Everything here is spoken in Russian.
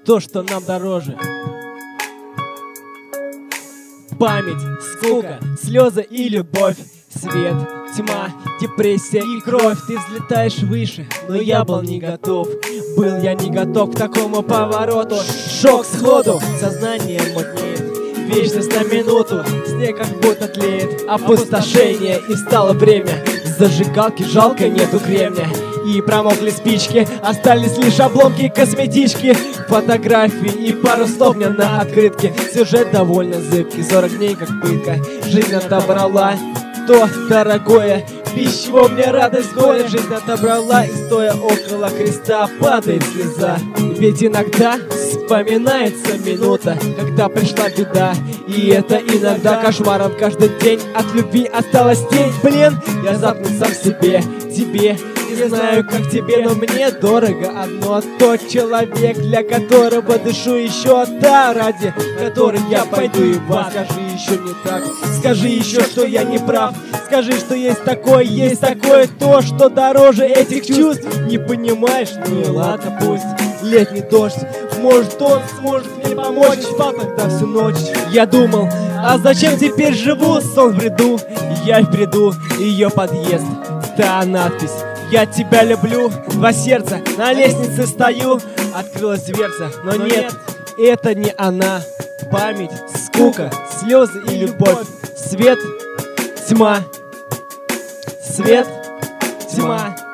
то, что нам дороже. Память, скука, слезы и любовь, свет, тьма, депрессия и кровь. Ты взлетаешь выше, но я был не готов. Был я не готов к такому повороту. Шок сходу, сознание мутнеет. Вечность на минуту, снег как будто тлеет. Опустошение, и стало время. Зажигалки жалко, нету кремня. И промокли спички, остались лишь обломки косметички. Фотографии и пару слов мне на открытке. Сюжет довольно зыбкий, 40 дней как пытка. Жизнь отобрала то дорогое, без чего мне радость горе. Жизнь отобрала, и стоя около креста падает слеза. Ведь иногда вспоминается минута, когда пришла беда. И это иногда кошмаром каждый день. От любви осталась тень. Блин, я замкнут сам себе, тебе. Не знаю, как тебе, но мне дорого одно. Тот человек, для которого дышу еще, та, ради которой я пойду и вас. Скажи еще не так, скажи еще, что я не прав. Скажи, что есть такое, то, что дороже этих чувств. Не понимаешь? Ну и ладно, пусть. Летний дождь, может он сможет мне помочь. Спал тогда всю ночь. Я думал, а зачем теперь живу? Сон в бреду, я в бреду. Ее подъезд, та надпись: я тебя люблю. Два сердца, на лестнице стою. Открылась дверца, но нет, это не она. Память, скука, слезы и любовь. Свет, тьма. Свет, тьма.